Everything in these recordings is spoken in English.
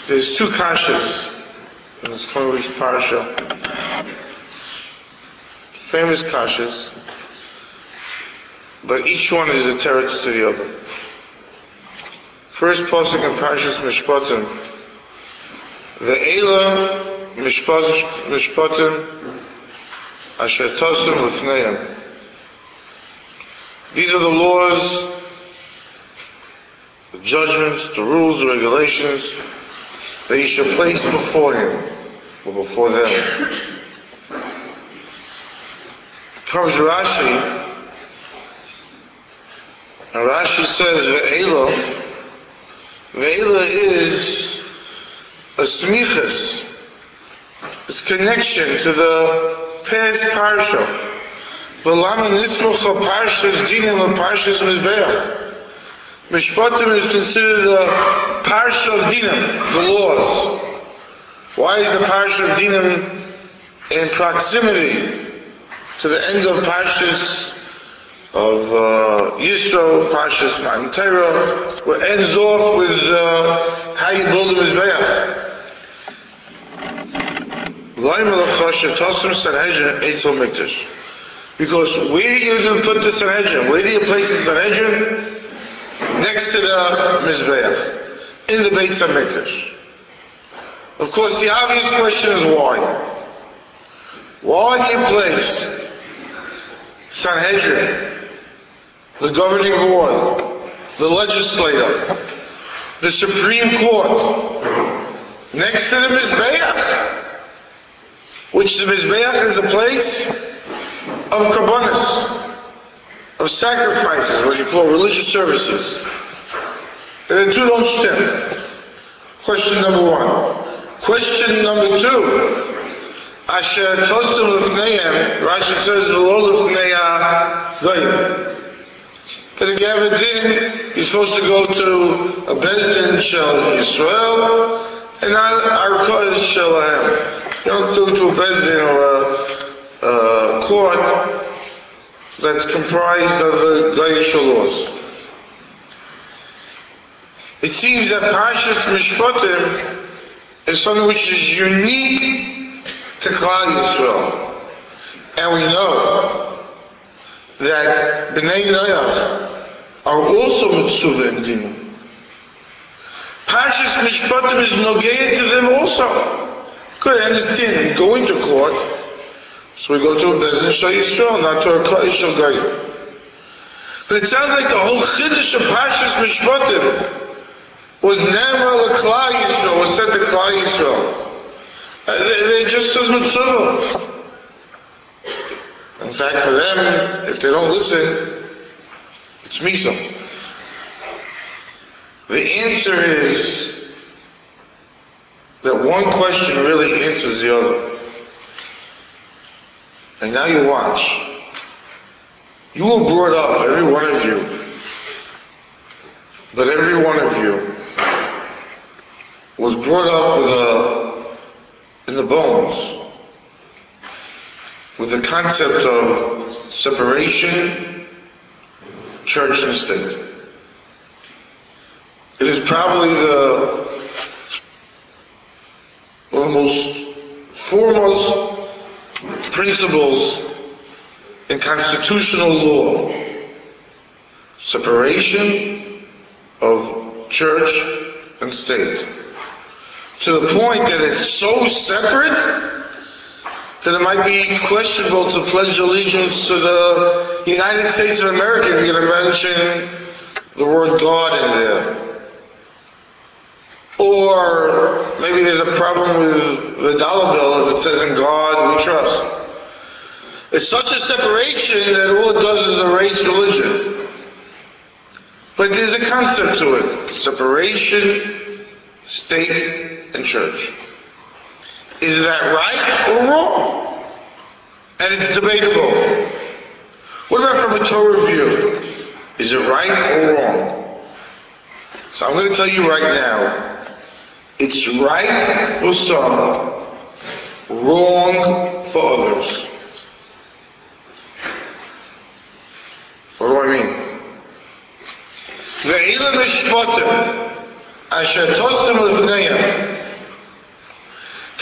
There's two kashas in this coming week's parsha. Famous kashas, but each one is a teretz to the other. First pasuk in Parshas Mishpatim, Ve'ela Mishpatim Asher Tosem Lefneihem. These are the laws, the judgments, the rules, the regulations that you should place before him, or before them. Comes Rashi, and Rashi says Ve'ela is a smichas. It's connection to the past parsha. V'lama nismucha parshas dinim l'parshas mizbeach. Mishpatim is considered the parsha of dinim, the laws. Why is the parsha of dinim in proximity to the end of parshas of Yisro, Parshas Matan Torah, where it ends off with how you build a Mizbeach. Because where do you put the Sanhedrin? Where do you place the Sanhedrin? Next to the Mizbeach, in the Beis HaMikdash. Of course, the obvious question is why? Why do you place Sanhedrin, the governing board, the legislator, the Supreme Court, next to the Mizbeach, which the Mizbeach is a place of karbanos, of sacrifices, what you call religious services. And the two don't stem. Question number one. Question number two. Asher tosem lefneihem, Rashi says, v'lo lefnei ha'goyim. That if you have a din, you're supposed to go to a Bezdin Shel Yisrael and not Arkois Shel Lahem. You don't go to a Bezdin or a court that's comprised of the Gayish laws. It seems that Parshas Mishpatim is something which is unique to Klal Yisrael. And we know that Bnei Noach are also mitzvah in dinim. Parshas Mishpatim is nogea to them also. Good, I understand. We go into court, so we go to a Bezdin Shel Yisrael, not to a Klal Shel Goyim. But it sounds like the whole chiddush of Parshas Mishpatim was never Klal Yisrael, was said to Klal Yisrael. They're just as mitzvah. In fact, for them, if they don't listen, it's misa. The answer is that one question really answers the other. And now you watch. You were brought up, every one of you, but every one of you was brought up in the bones, with the concept of separation, church and state. It is probably one of the most foremost principles in constitutional law. Separation of church and state. To the point that it's so separate that it might be questionable to pledge allegiance to the United States of America if you're going to mention the word God in there. Or maybe there's a problem with the dollar bill if it says in God we trust. It's such a separation that all it does is erase religion. But there's a concept to it. Separation, state, and church. Is that right or wrong? And it's debatable. What about from a Torah view? Is it right or wrong? So I'm going to tell you right now, it's right for some, wrong for others. What do I mean? Ve'ila mishpatim asher tosem lefneihem.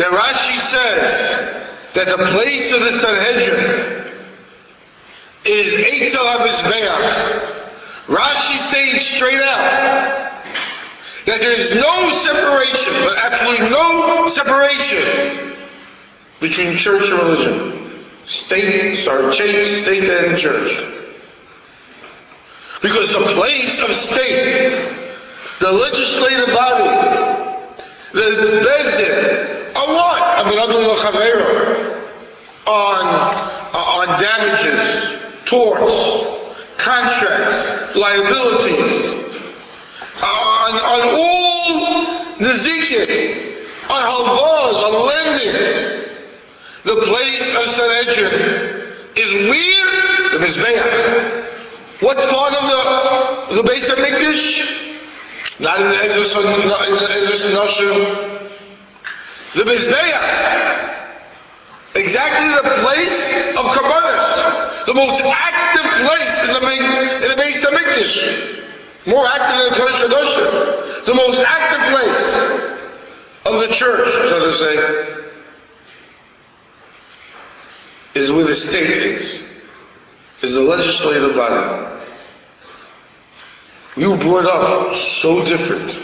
that Rashi says that the place of the Sanhedrin is Eitzel HaMizbeach. Rashi saying straight out that there is no separation, but absolutely no separation between church and religion. State and church. Because the place of state, the legislative body, the Bezdin, on what? On damages, torts, contracts, liabilities, on all the zikr, on halvos, on lending. The place of Sanhedrin is where? The Mizbeach. What part of the Beis HaMikdash? Not in the Ezras Noshim. The Mizbeach. Exactly the place of Karbanos. The most active place in the Beis HaMikdash. More active than Kodesh Kadoshim. The most active place of the church, so to say, is where the state is the legislative body. We were brought up so different.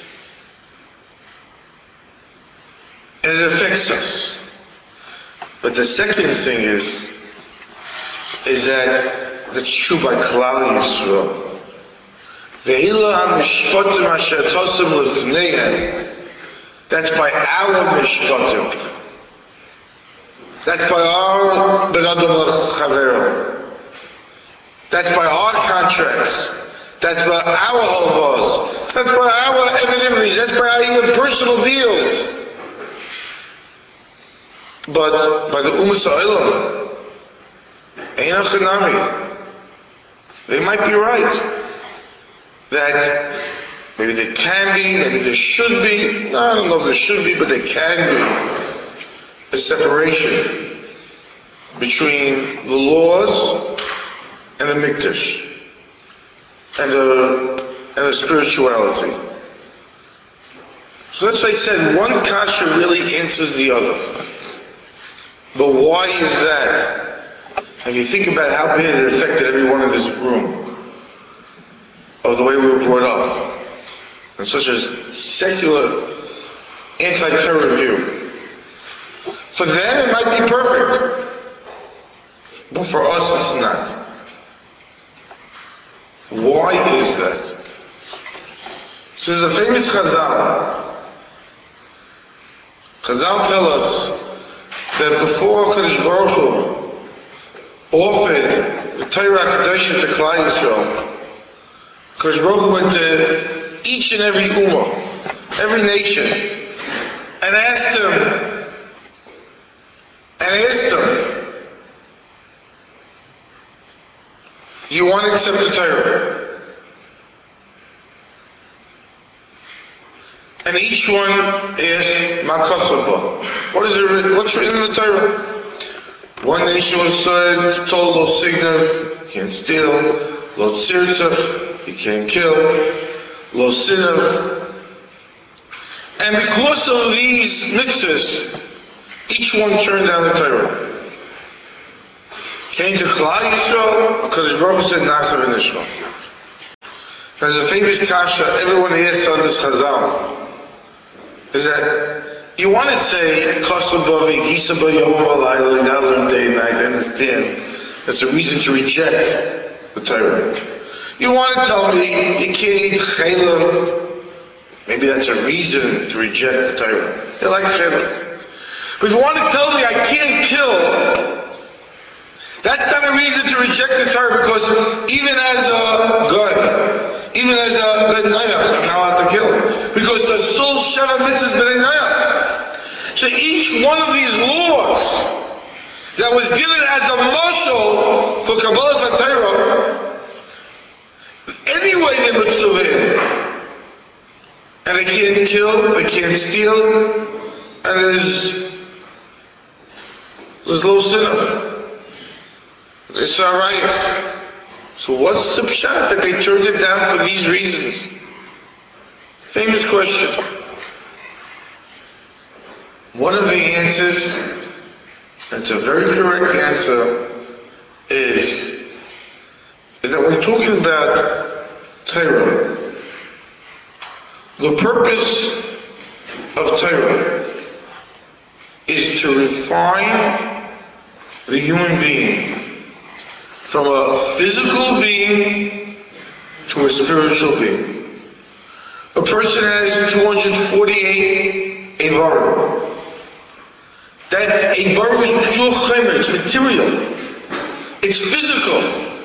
And it affects us. But the second thing is that that's true by Klal Yisrael. Ve'ila ha-mishpatim asher tosem lefneihem. That's by our mishpatim. That's by our benadom l'chavero. That's by our contracts. That's by our halvos. That's by our evidences. That's by our even personal deals. But by the Umas Ha'olam, Ein Achanami, they might be right. That maybe there can be, maybe there should be. No, I don't know if there should be, but there can be a separation between the laws and the Mikdash and the spirituality. So that's why I said one kasha really answers the other. But why is that? If you think about how bad it affected everyone in this room, of the way we were brought up, in such a secular, anti-terror view. For them it might be perfect, but for us it's not. Why is that? So there's a famous Chazal. Chazal tell us that before Kadosh Baruch Hu offered the Torah Kedusha to Klal Yisrael, Kadosh Baruch Hu went to each and every ummah, every nation, and asked them, do you want to accept the Torah? And each one asked, Ma kasaba. What's written in the Torah? One nation was told, Lo signav, you can't steal. Lo tzirtzach, you can't kill. Lo sinav. And because of these mitzvahs, each one turned down the Torah. Came to Klal Yisrael, Kadosh Baruch Hu said, Nasa v'nishma. There's a famous kasha everyone asks on this Chazal. Is that you want to say Kosobavi, Gisaba Yom Halayla, you gotta learn day and night, I understand. That's a reason to reject the Torah. You want to tell me you can't eat chaylev, maybe that's a reason to reject the Torah. You like chaylev. But if you want to tell me I can't kill, that's not a reason to reject the Torah, because even as a guy, even as a ben nayach, I'm not allowed to kill. Because the soul sheva mitzvahs ben nayach. So each one of these laws that was given as a mashal for Kabbalah HaTorah, anyway they're mitzvah. And they can't kill, they can't steal, and there's low sinner. It's alright. So what's the pshat that they turned it down for these reasons? Famous question. One of the answers, and it's a very correct answer, is that when talking about Torah, the purpose of Torah is to refine the human being from a physical being to a spiritual being. A person has 248 Eivarim. That Eivarim is pure chaymer, it's material. It's physical.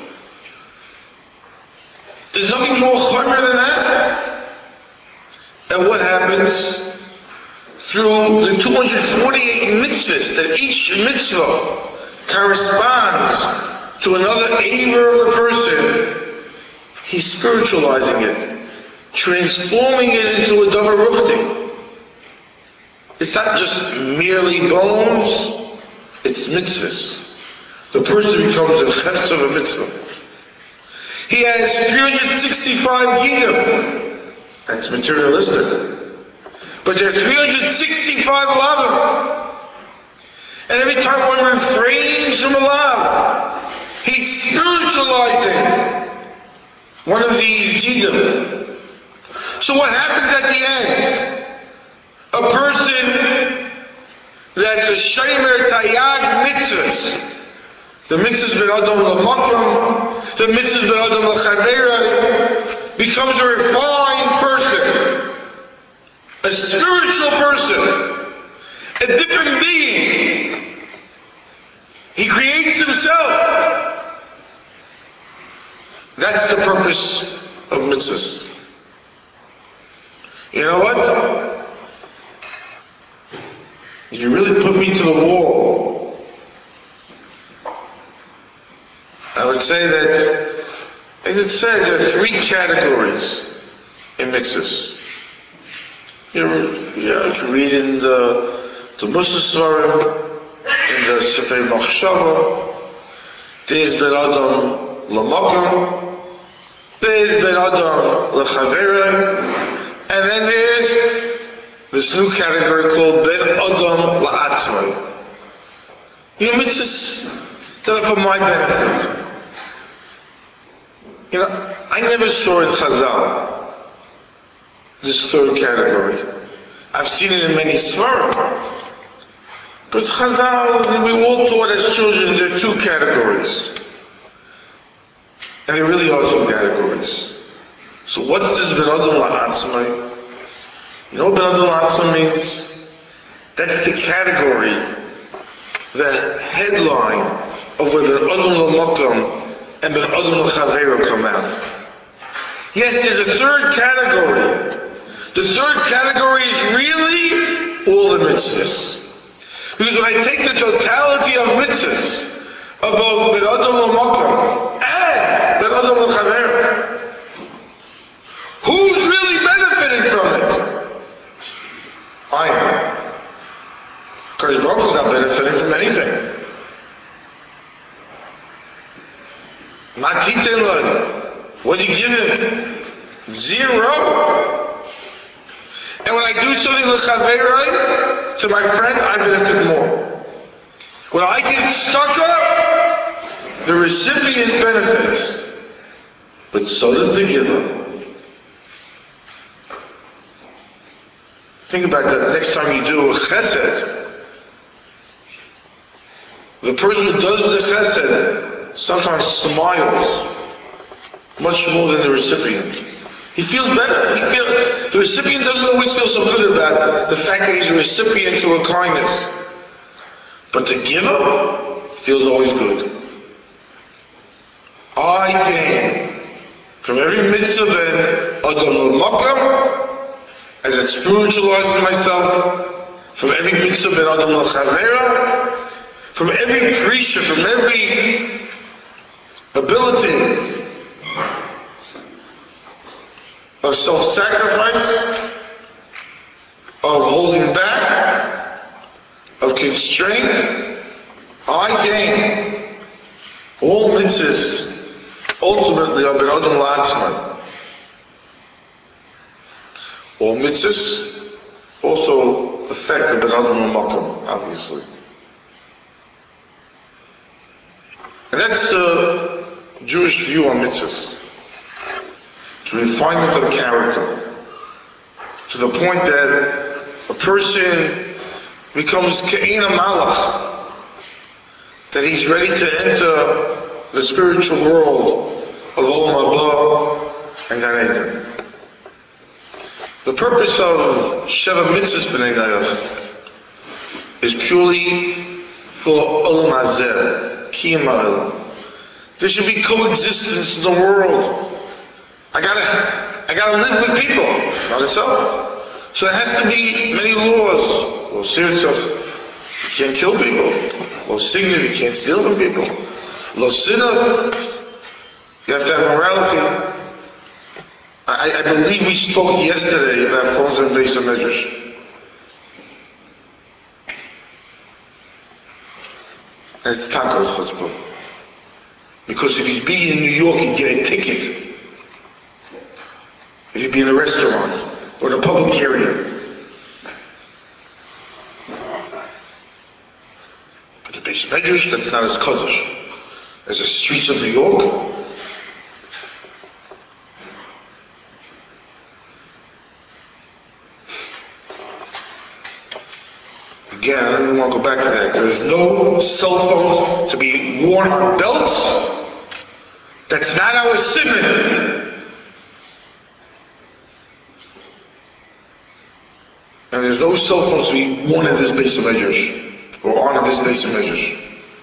There's nothing more chaymer than that. And what happens? Through the 248 mitzvahs, that each mitzvah corresponds to another Eivar of the person, he's spiritualizing it, transforming it into a davar ruchti. It's not just merely bones, it's mitzvahs. The person becomes a chefetz of a mitzvah. He has 365 gidim. That's materialistic. But there are 365 lavim. And every time one refrains from a lav, he's spiritualizing one of these gidim. So what happens at the end? A person that's a shomer tayag mitzvahs. The mitzvahs ben adam l'makom, the mitzvahs ben adam l'chaveira, becomes a refined person, a spiritual person, a different being. He creates himself. That's the purpose of mitzvahs. You know what? If you really put me to the wall, I would say that, as it said, there are 3 categories in mitzvahs. You can read in the Musa Svarim, in the Sefer Machshava, there's Ben Adam L'Makom, there's Ben Adam L'Chavera, and then there's this new category called Ben Adam La'atzmai. You know, mitzvahs that are for my benefit. You know, I never saw in Chazal this third category. I've seen it in many svarim. But Chazal, we all taught as children, there are 2 categories. And there really are 2 categories. So what's this Ben Adam La'atzmai? You know what Ben Adam La'atzmai means? That's the category, the headline of where Ben Adam L'Makom and Ben Adam L'Chaveira come out. Yes, there's a third category. The third category is really all the mitzvahs. Because when I take the totality of mitzvahs, of both Ben Adam L'Makom and Ben Adam L'Chaveira, who's really benefiting from it? I am. Because Baruch Hu is not benefiting from anything. Matiten Lani. What do you give him? 0. And when I do something l'chaverai to my friend, I benefit more. When I get stuck up, the recipient benefits. But so does the giver. Think about that next time you do a chesed. The person who does the chesed sometimes smiles much more than the recipient. He feels better. The recipient doesn't always feel so good about the fact that he's a recipient to a kindness. But the giver feels always good. I gain from every mitzvah ben Adam L'Makom, as it spiritualizes myself, from every mitzvah ben Adam L'Chaveira, from every prisha, from every ability of self-sacrifice, of holding back, of constraint, I gain. All mitzvahs ultimately are ben Adam La'atzmai. All mitzvahs also affect effect of Ben Adam Makom, obviously. And that's the Jewish view on mitzvahs. It's a refinement of the character. To the point that a person becomes Ke'en Malach, that he's ready to enter the spiritual world of Olam Haba and Gan Eden. The purpose of Sheva Mitzvahs B'nai Noach is purely for Olam Hazeh, Kiyam Ha'olam. There should be coexistence in the world. I gotta live with people, not itself. So there has to be many laws. Lo sirtzach, you can't kill people. Lo signav, you can't steal from people. Lo sinav, you have to have morality. I believe we spoke yesterday about phones and Beis HaMedrash. And it's Taka Chutzpah. Because if you'd be in New York, you'd get a ticket. If you'd be in a restaurant or in a public area. But the Beis HaMedrash, that's not as Kaddish as the streets of New York. Again, I don't even want to go back to that. There's no cell phones to be worn on belts. That's not our simon. And there's no cell phones to be worn in this Beis HaMedrash or on this Beis HaMedrash.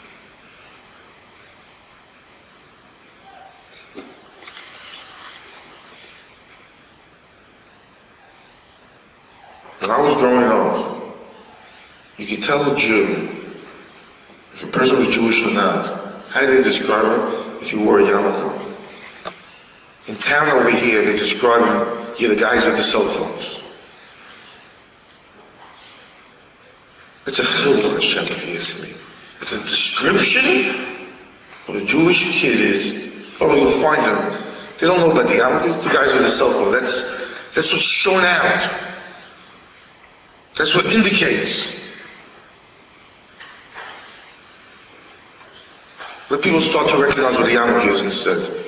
When I was growing up, you could tell a Jew if a person was Jewish or not. How do they describe him? If you wore a yarmulke. In town over here, they describe him, you're the guys with the cell phones. It's a chilul Hashem, if you ask me. It's a description of a Jewish kid is, oh, you'll find them. They don't know about the yarmulkes, the guys with the cell phone. That's what's shown out. That's what indicates. Let people start to recognize what the yarmulke is instead.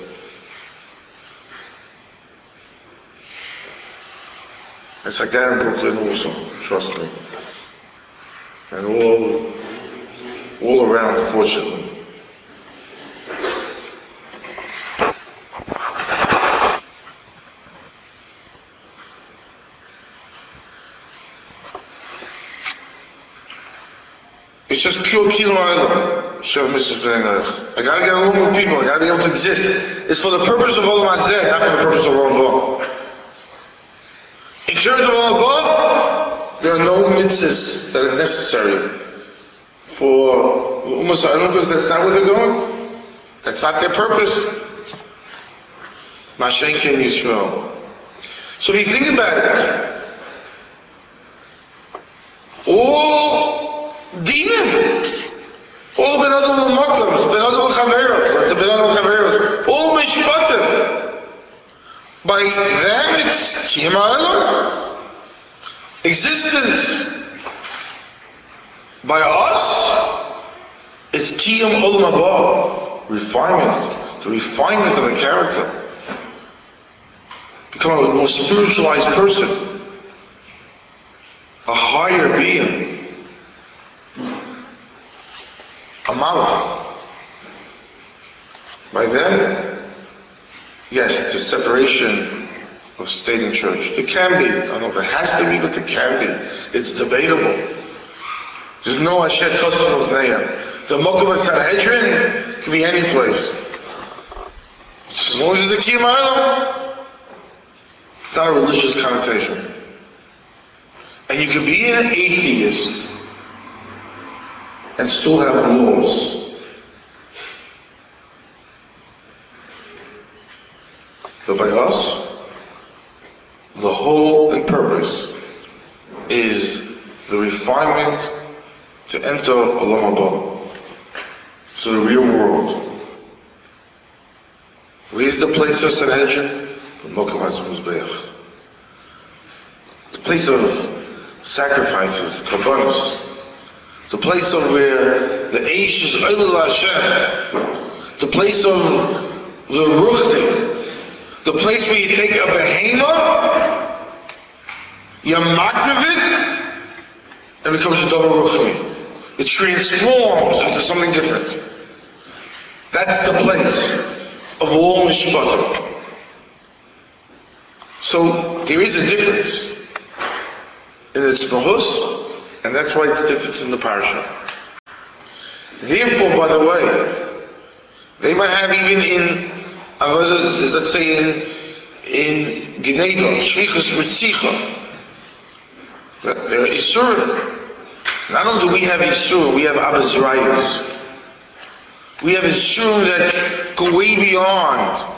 It's like that in Brooklyn also, trust me. And all around, fortunately. It's just pure Kiyam Ha'olam. Sheva Mitzvahs B'nai Noach. I gotta get along with people. I gotta be able to exist. It's for the purpose of Olam Hazeh, not for the purpose of Olam Haba. In terms of Olam Haba, there are no mitzvahs that are necessary for Ummah Ha'olam because that's not where they're going. That's not their purpose. Mashenke in Yisrael. So if you think about it, all dinim, all Ben Adam al-Makams, Ben Adam al-Chaveros, let's say Ben Adam al-Chaveros, all mishpatim. By them it's Kiyam Ha'olam, existence. By us, it's Kiyam Olam Haba, refinement, the refinement of the character. Become a more spiritualized person, a higher being. A malach. By then, yes, the separation of state and church. It can be. I don't know if it has to be, but it can be. It's debatable. There's no Asher Tosfot of Neya. The Mokum of Sanhedrin can be any place. As long as it's a Kiyam Ha'olam, it's not a religious connotation. And you can be an atheist and still have laws. But by us, the whole and purpose is the refinement to enter Olam Haba, to the real world. Where's the place of Sanhedrin? The Mokum HaMizbeach. The place of sacrifices, korbanos. The place of where the Eish is Oilul Hashem. The place of the Ruchni. The place where you take a behema, you makriv it, and it becomes a Dover Ruchni. It transforms into something different. That's the place of all mishpatim. So there is a difference in its mahus, and that's why it's different in the parasha. Therefore, by the way, they might have even in, let's say in Geneva, Shvichus Ritzicha, there are Isurim. Not only do we have Isurim, we have Abazrayas. We have Isurim that go way beyond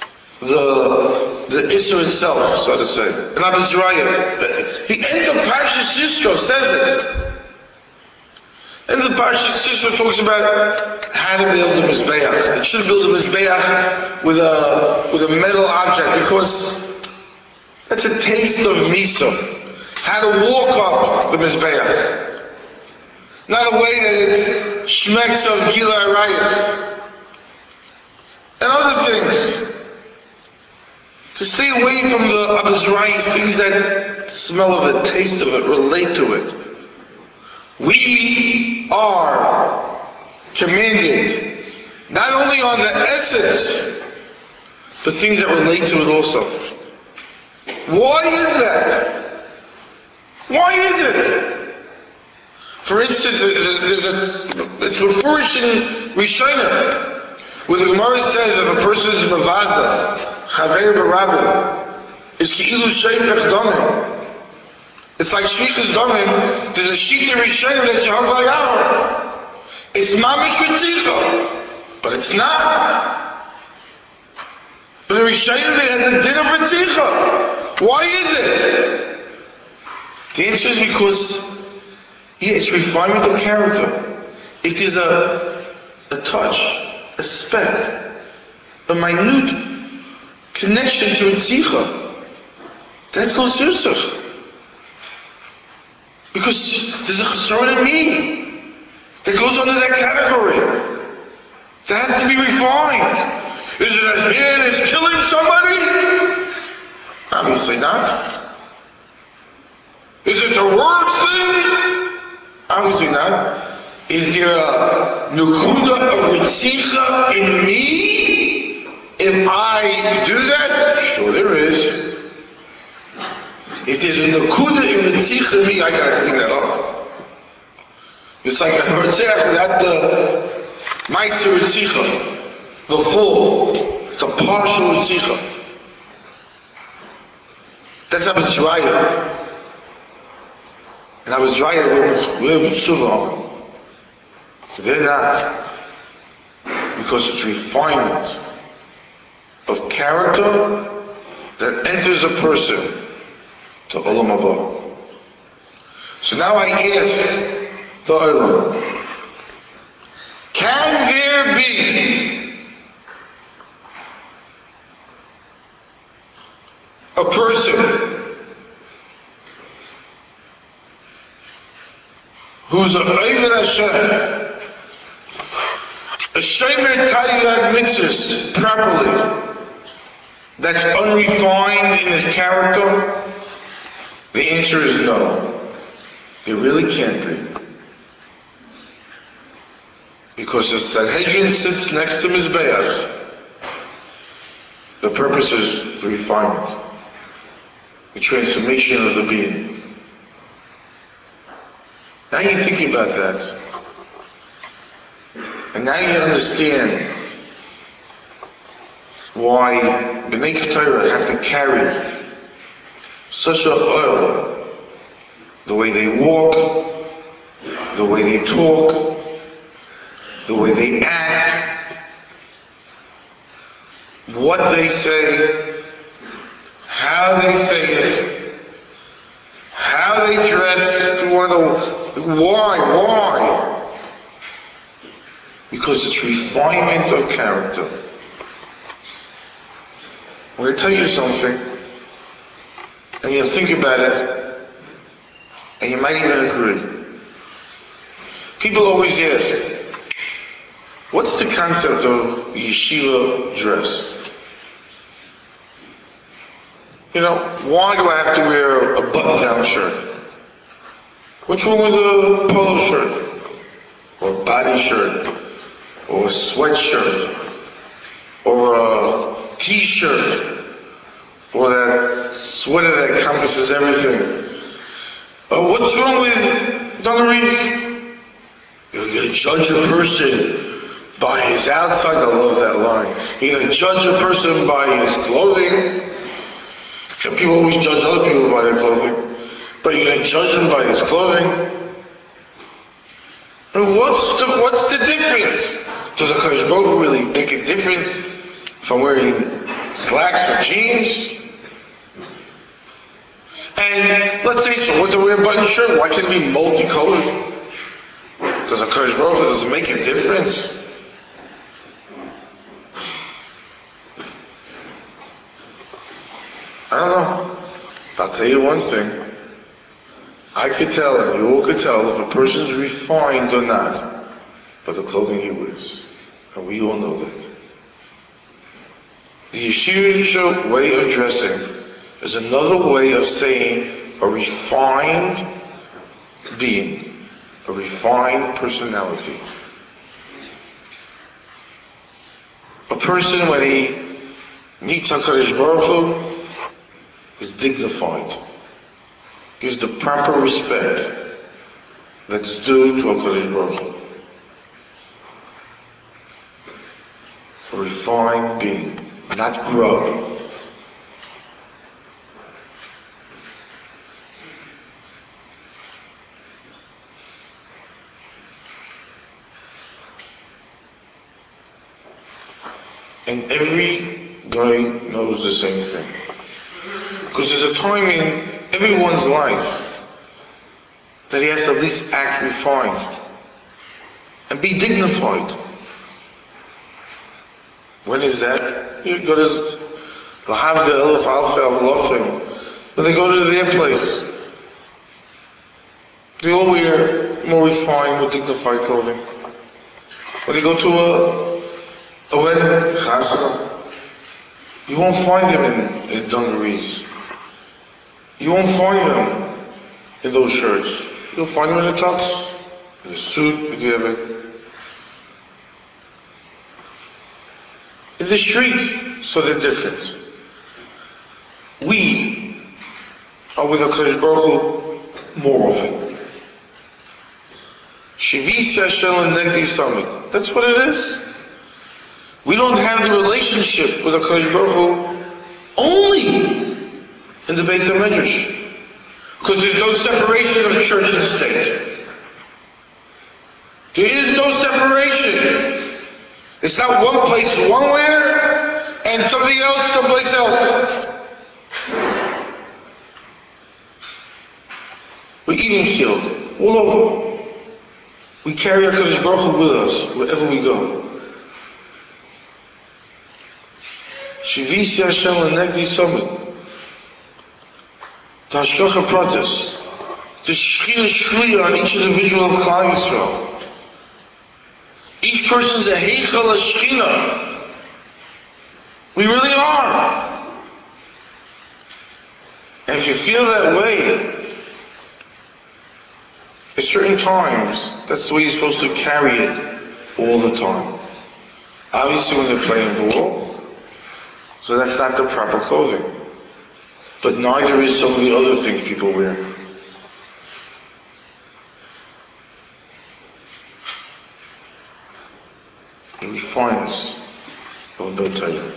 the Isur itself, so to say. And Abazraya. The end of Parshas Yisro says it. And the Parshas Yisro talks about how to build a Mizbeach. It should build a Mizbeach with a metal object, because that's a taste of Misa. How to walk up the Mizbeach. Not a way that it shmecks of Gila Arayas. And other things. To stay away from the Abazrayas, things that smell of it, taste of it, relate to it. We are commanded not only on the essence, but things that relate to it also. Why is that? Why is it? For instance, it's referred in Rishonim, where the Gemara says if a person is mavaza, chaver b'rabbi, is ki'ilu sheifech domim. It's like shvichas domim. There's a sheet in Rishonim that's Yehov V'Yavar. It's mamish ritzicha, but it's not. But in Rishonim it has a din of ritzicha. Why is it? The answer is because it's refinement of character. If there's a touch, a speck, a minute connection to Ritzicha, that's no sirsach. Because there's a chesron in me that goes under that category. That has to be refined. Is it as bad as killing somebody? Obviously not. Is it the worst thing? Obviously not. Is there a nukuda of Ritzicha in me if I do that? Sure there is. If there's a nukuda in Ritzicha in me, I gotta clean that up. It's like a Ritzach without the Meiser Ritzicha, the full, the partial Ritzicha. That's Abazraya. And Abazraya, we're Mitzvah. They're not. Because it's refinement of character that enters a person to Olam Haba. So now I ask the Olam, can there be a person who's a Oived Hashem, a Shomer Tayyad Mitzvahs properly, that's unrefined in his character? The answer is no. There really can't be. Because the Sanhedrin sits next to Mizbeach. The purpose is the refinement, the transformation of the being. Now you think about that. And now you understand why B'nai Ketorah have to carry such an oil, the way they walk, the way they talk, the way they act, what they say, how they say it, how they dress. Why? Because it's refinement of character. I'm going to tell you something, and you think about it, And you might even agree. People always ask, what's the concept of the yeshiva dress? Why do I have to wear a button-down shirt? What's wrong with a polo shirt? Or a body shirt? Or a sweatshirt? Or a t-shirt? Or that sweater that encompasses everything? What's wrong with dungarees? You're going to judge a person by his outside. I love that line. You're going to judge a person by his clothing. People always judge other people by their clothing. But you're going to judge him by his clothing? And what's the difference? Does a Kodesh Baruch Hu really make a difference if I'm wearing slacks or jeans? And let's say so, what to wear a button shirt? Why can't it be multicolored? Does a Kodesh Baruch Hu, does it make a difference? I don't know. I'll tell you one thing. I could tell, and you all could tell, if a person's refined or not by the clothing he wears. And we all know that. The yeshivish way of dressing is another way of saying a refined being, a refined personality. A person, when he meets HaKadosh Baruch Hu, is dignified, gives the proper respect that's due to HaKadosh Baruch Hu. A refined being, not grub. And every guy knows the same thing. Because there's a time in everyone's life that he has to at least act refined and be dignified. When is that? You go to Lahavdil Elef Alfei Avlofim, when they go to their place. They all wear more refined, more dignified clothing. When they go to a wedding, chasana, you won't find them in dungarees. You won't find them in those shirts. You'll find them in a tux, in a suit, if you have it. In the street, so they're different. We are with HaKadosh Baruch Hu more often. Shivisi Hashem Negdi Summit. That's what it is. We don't have the relationship with HaKadosh Baruch Hu only in the Beis HaMedrash. Because there's no separation of church and state. There is no separation. It's not one place one way and something else someplace else. We're eating field all over. We carry HaKadosh Baruch Hu with us wherever we go. Shivisi Hashem Lenegdi Summit. The Hashgacha Pratis. The Shechina Shruya on each individual of Klal Yisrael. Each person is a Heichal HaShechina. We really are. And if you feel that way, at certain times, that's the way you're supposed to carry it all the time. Obviously when they're playing ball, so that's not the proper clothing. But neither is some of the other things people wear. The refineness of a belt tighter.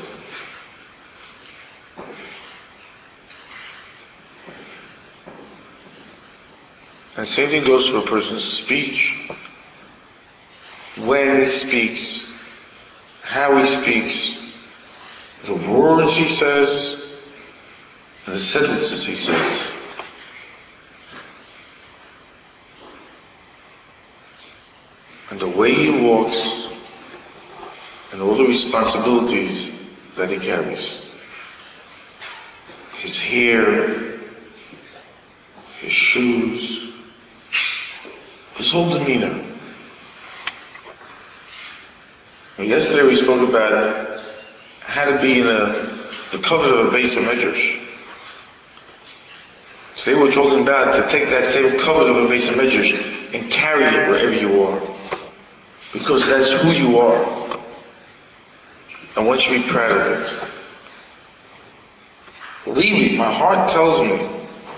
And the same thing goes for a person's speech. When he speaks, how he speaks, the words he says, and the sentences he says. And the way he walks, and all the responsibilities that he carries. His hair, his shoes, his whole demeanor. Yesterday we spoke about how to be in the cover of a base of medrash. Today we're talking about to take that same cover of a base of medrash and carry it wherever you are. Because that's who you are. And one should be proud of it. Believe me, my heart tells me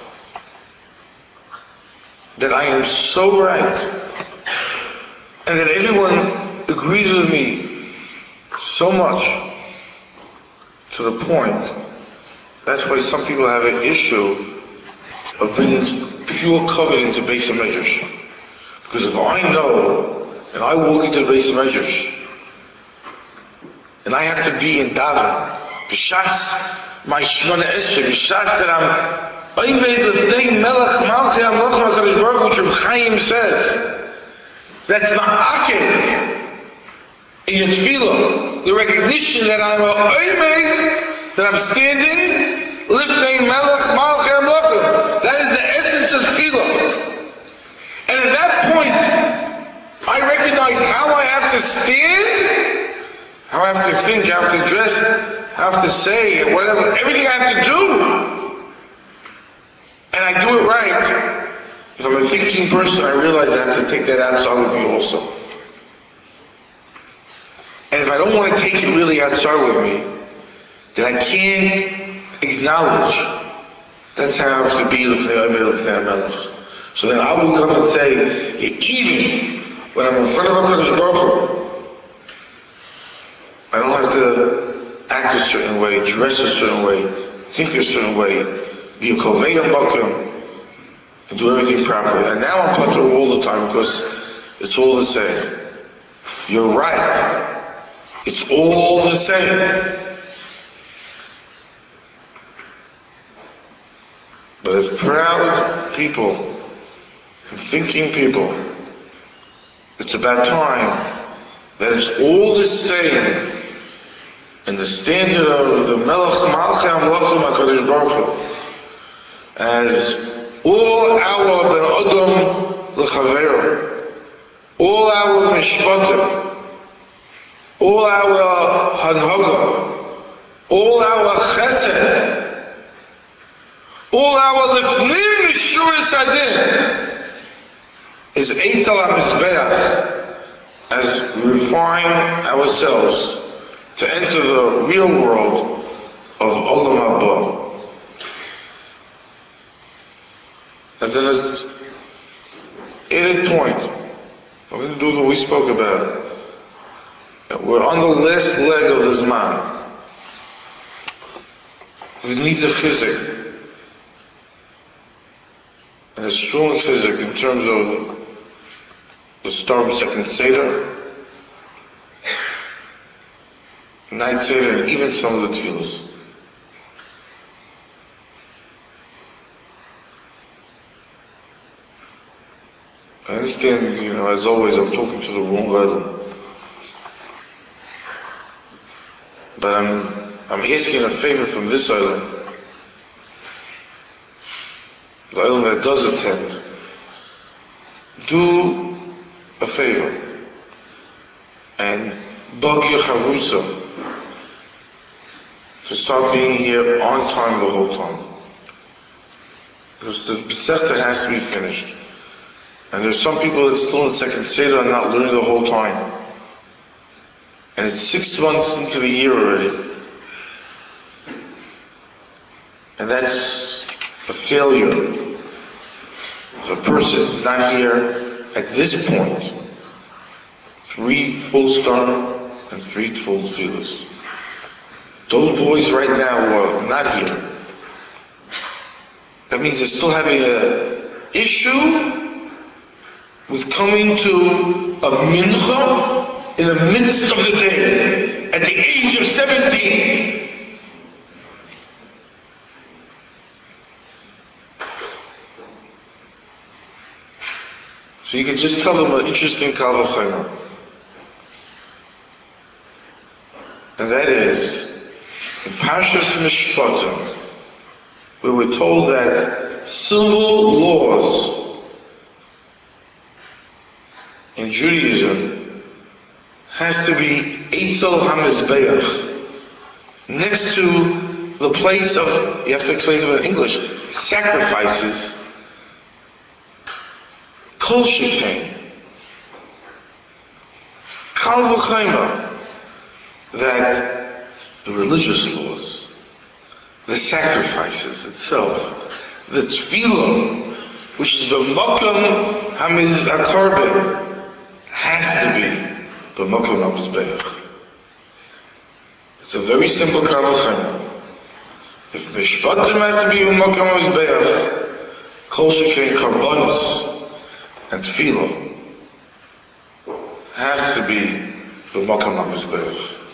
that I am so right and that everyone agrees with me so much to the point that's why some people have an issue of bringing pure covet into Beis HaMedrash. Because if I know and I walk into the Beis HaMedrash and I have to be in Daven, b'shas my Shemona Esrei, b'shas that I'm Oimed L'fnei Melech Malchei HaMelech HaKadosh Baruch Hu, which Reb Chaim says, that's ma'akev in your tefillah, the recognition that I'm Oimed, that I'm standing, L'fnei Melech Malchei HaMelech. That is the essence of tefillah. And at that point, I recognize how I have to stand, how I have to think, how I have to dress, how I have to say, whatever, everything I have to do. And I do it right. If I'm a thinking person, I realize I have to take that outside with me also. And if I don't want to take it really outside with me, then I can't acknowledge that's how I have to be with. So then I will come and say, even when I'm in front of HaKadosh Baruch Hu, I don't have to act a certain way, dress a certain way, think a certain way, be a kovei bakum, and do everything properly. And now I'm patur all the time because it's all the same. You're right. It's all the same. But as proud people and thinking people, it's about time that it's all the same in the standard of the Melech Malchei HaMelech HaKadosh Baruch Hu. As all our Ben Adam L'Chaveiro, all our Mishpatim, all our Hanhaga, all our Chesed, all our Lifnim Mishuris Adin is Eitz Al HaMizbeach, as we refine ourselves to enter the real world of Olam Haba. As an added point, we're going to do what we spoke about. We're on the last leg of the Zman. It needs a chizik, and a strong chizik in terms of the start of second Seder, night Seder, and even some of the tefillos. I understand, as always, I'm talking to the wrong level. But I'm asking a favor from this island. The island that does attend. Do a favor and bug your chavrusa to start being here on time the whole time. Because the Masechta has to be finished. And there's some people that still in second Seder and not learning the whole time. And it's 6 months into the year already. And that's a failure. If a person's not here at this point, 3 full start and 3 full tefillas. Those boys right now are not here. That means they're still having an issue with coming to a mincha in the midst of the day, at the age of 17. So you can just tell them an interesting kal v'chomer. And that is, in Parshas Mishpatim, we were told that civil laws in Judaism has to be Eitzel HaMizbeach, next to the place of, you have to explain to it in English, sacrifices, Kol Shekain, Kal V'Chayma, that the religious laws, the sacrifices itself, the tefillah, which is b'makom hamiz has to be b'makom hamizbeach. It's a very simple kavachayim. If mishpatim has to be b'makom hamizbeach, kol shekain karbonos and tefillah has to be b'makom hamizbeach.